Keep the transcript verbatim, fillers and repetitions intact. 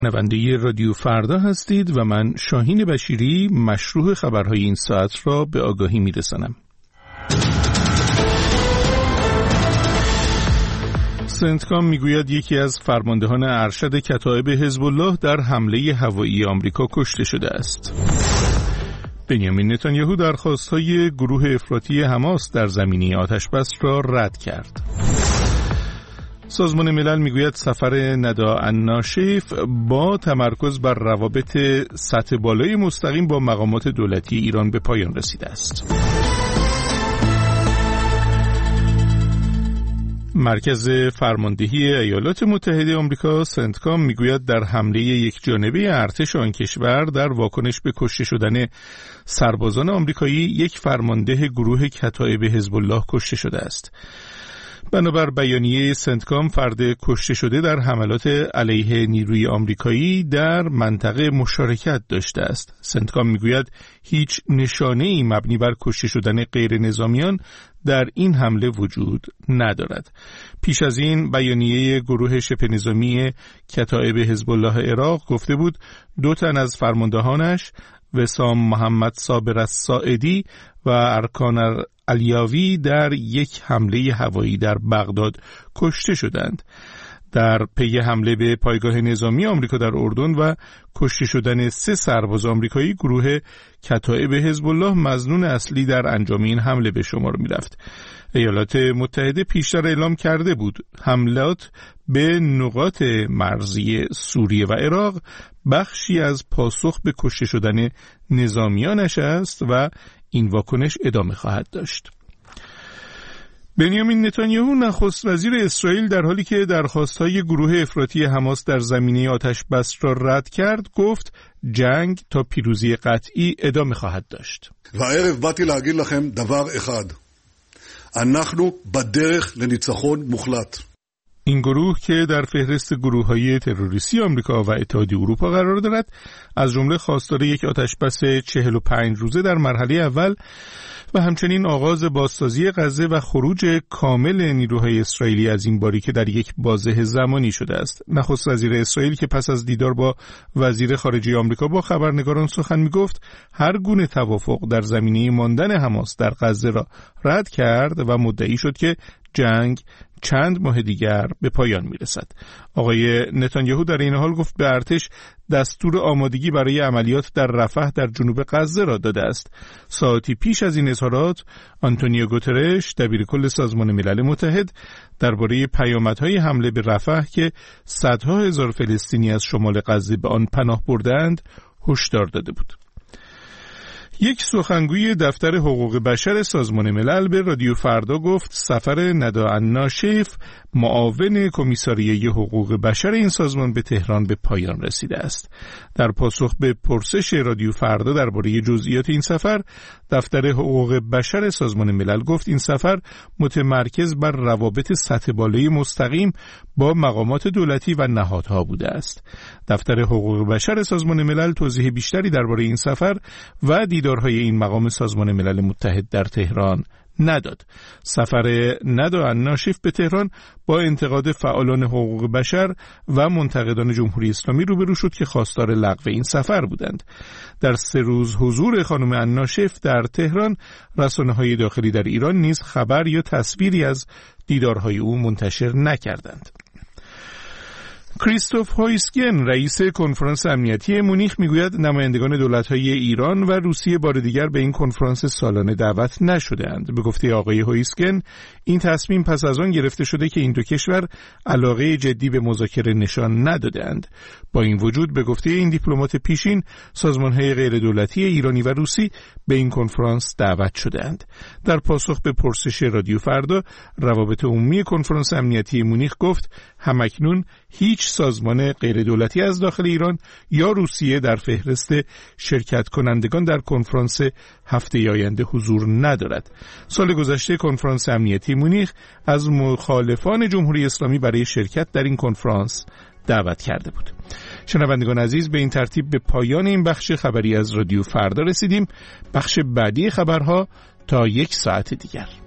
شنونده رادیو فردا هستید و من شاهین بشیری مشروع خبرهای این ساعت را به آگاهی میرسانم. سنتکام میگوید یکی از فرماندهان ارشد کتایب حزب الله در حمله هوایی آمریکا کشته شده است. بنیامین نتانیاهو درخواست‌های گروه افراطی حماس در زمینه آتش‌بس را رد کرد. سازمان ملل میگوید سفر ندا الناشف با تمرکز بر روابط سطح بالای مستقیم با مقامات دولتی ایران به پایان رسیده است. مرکز فرماندهی ایالات متحده آمریکا سنتکام میگوید در حمله یک جانبه ارتش آن کشور در واکنش به کشته شدن سربازان آمریکایی یک فرمانده گروه کتایب حزب الله کشته شده است. بنابر بیانیه سنتکام فرد کشته شده در حملات علیه نیروی آمریکایی در منطقه مشارکت داشته است. سنتکام میگوید هیچ نشانه‌ای مبنی بر کشته شدن غیر نظامیان در این حمله وجود ندارد. پیش از این بیانیه گروه شبه نظامی کتایب حزب الله عراق گفته بود دو تن از فرماندهانش وسام محمد صابر الساعدی و ارکان علیاوی در یک حمله هوایی در بغداد کشته شدند. در پی حمله به پایگاه نظامی آمریکا در اردن و کشته شدن سه سرباز آمریکایی، گروه کتایب حزب الله مظنون اصلی در انجام این حمله به شمار می‌رفت. ایالات متحده پیشتر اعلام کرده بود حملات به نقاط مرزی سوریه و عراق بخشی از پاسخ به کشته شدن نظامیانش است و این واکنش ادامه خواهد داشت. بنیامین نتانیاهو نخست وزیر اسرائیل در حالی که درخواست‌های گروه افراطی حماس در زمینه آتش بس را رد کرد گفت جنگ تا پیروزی قطعی ادامه خواهد داشت. והערב באתי להגיד לכם דבר אחד. אנחנו בדרך לניצחון מוחלט. این گروه که در فهرست گروه‌های تروریستی آمریکا و اتحادیه اروپا قرار دارد، از جمله خواستار یک آتش‌بس چهل و پنج روزه در مرحله اول و همچنین آغاز بازسازی غزه و خروج کامل نیروهای اسرائیلی از این باریکه در یک بازه زمانی شده است. نخست وزیر اسرائیل که پس از دیدار با وزیر خارجه آمریکا با خبرنگاران سخن می‌گفت، هر گونه توافق در زمینه ماندن حماس در غزه را رد کرد و مدعی شد که جنگ چند ماه دیگر به پایان میرسد. آقای نتانیاهو در این حال گفت به ارتش دستور آمادگی برای عملیات در رفح در جنوب غزه را داده است. ساعتی پیش از این اظهارات آنتونیو گوترش دبیر کل سازمان ملل متحد درباره پیامدهای حمله به رفح که صدها هزار فلسطینی از شمال غزه به آن پناه بردند هشدار داده بود. یک سخنگوی دفتر حقوق بشر سازمان ملل به رادیو فردا گفت سفر ندا الناشف معاون کمیساریه حقوق بشر این سازمان به تهران به پایان رسیده است. در پاسخ به پرسش رادیو فردا درباره جزئیات این سفر، دفتر حقوق بشر سازمان ملل گفت این سفر متمرکز بر روابط سطح بالای مستقیم با مقامات دولتی و نهادها بوده است. دفتر حقوق بشر سازمان ملل توضیح بیشتری درباره این سفر و دیدارهای این مقام سازمان ملل متحد در تهران نداد. سفر ندا الناشف به تهران با انتقاد فعالان حقوق بشر و منتقدان جمهوری اسلامی روبرو شد که خواستار لغو این سفر بودند. در سه روز حضور خانم الناشف در تهران، رسانه‌های داخلی در ایران نیز خبر یا تصویری از دیدارهای او منتشر نکردند. کریستوف هویسگن رئیس کنفرانس امنیتی مونیخ میگوید نمایندگان دولت‌های ایران و روسیه بار دیگر به این کنفرانس سالانه دعوت نشده‌اند. به گفته آقای هویسگن این تصمیم پس از آن گرفته شده که این دو کشور علاقه جدی به مذاکره نشان ندادند. با این وجود به گفته این دیپلمات پیشین سازمان‌های غیر دولتی ایرانی و روسی به این کنفرانس دعوت شده‌اند. در پاسخ به پرسش رادیو فردا، روابط عمومی کنفرانس امنیتی مونیخ گفت همکنون هیچ سازمان غیر دولتی از داخل ایران یا روسیه در فهرست شرکت کنندگان در کنفرانس هفته آینده حضور ندارد. سال گذشته کنفرانس امنیتی مونیخ از مخالفان جمهوری اسلامی برای شرکت در این کنفرانس دعوت کرده بود. شنوندگان عزیز، به این ترتیب به پایان این بخش خبری از رادیو فردا رسیدیم. بخش بعدی خبرها تا یک ساعت دیگر.